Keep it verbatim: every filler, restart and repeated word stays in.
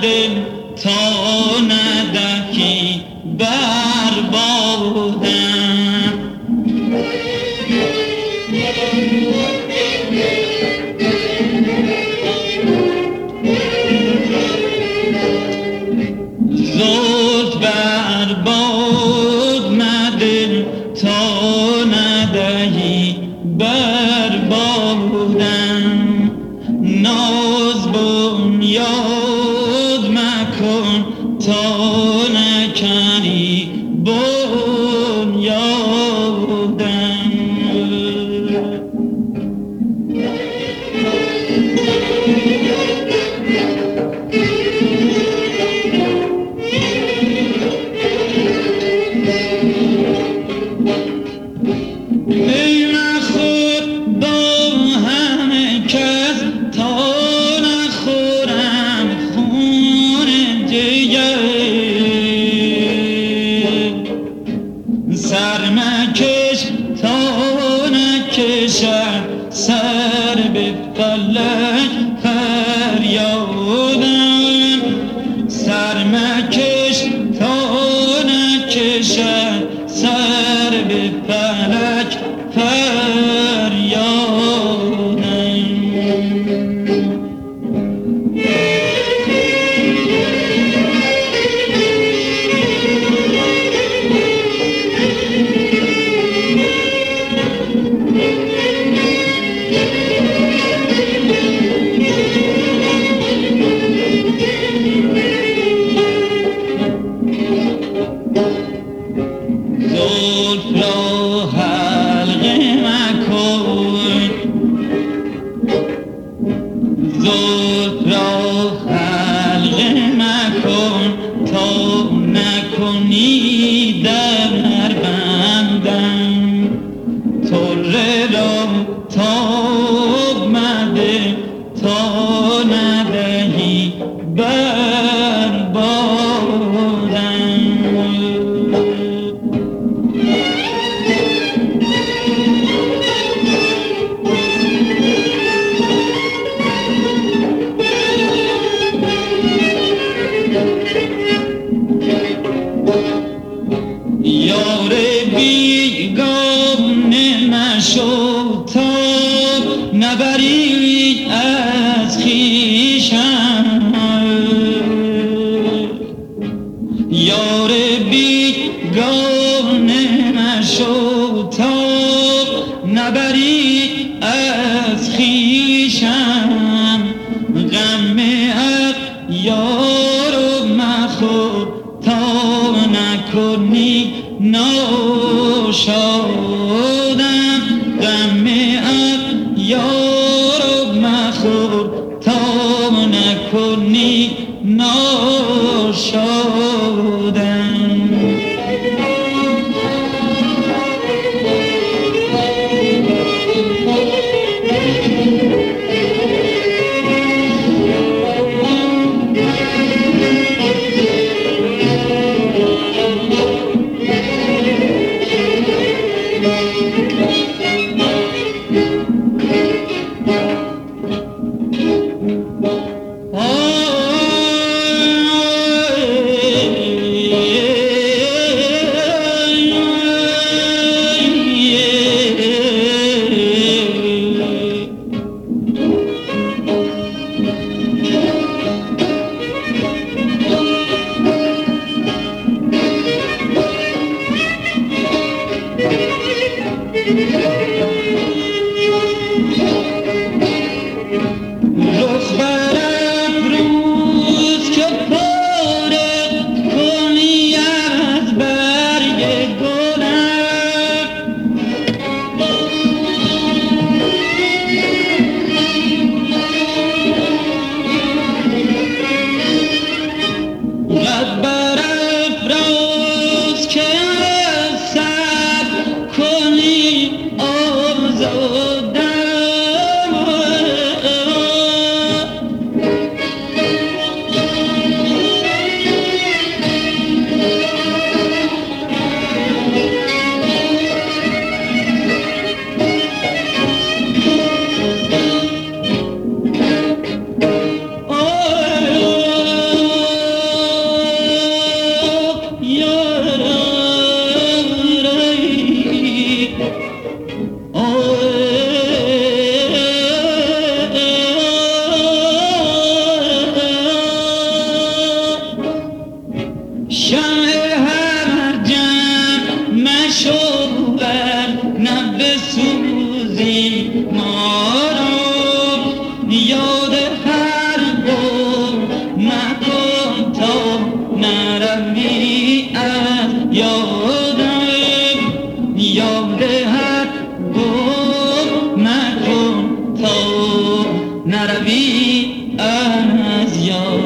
دل تا ندهی بربادم. زلف برباد مدل تا ندهی بربادم. ناز بنیاد مکن تا نکنی بنیادم. سرمکش تا نکشم سر به فلک فریادم. سرمکش تا نکشم سر به فلک فریادم. زلف را حلقه مکن، زلف را حلقه مکن تا نکنی در بندم. طره را تاب مده تا ندهی بربادم. یار بیگانه مشو تا نبری از خویشم. یار بیگانه مشو تا نبری از خویشم. غم اغیار مخور تا نکنی ناشادم. غم اغیار مخور تا نکنی ناشادم. از یاد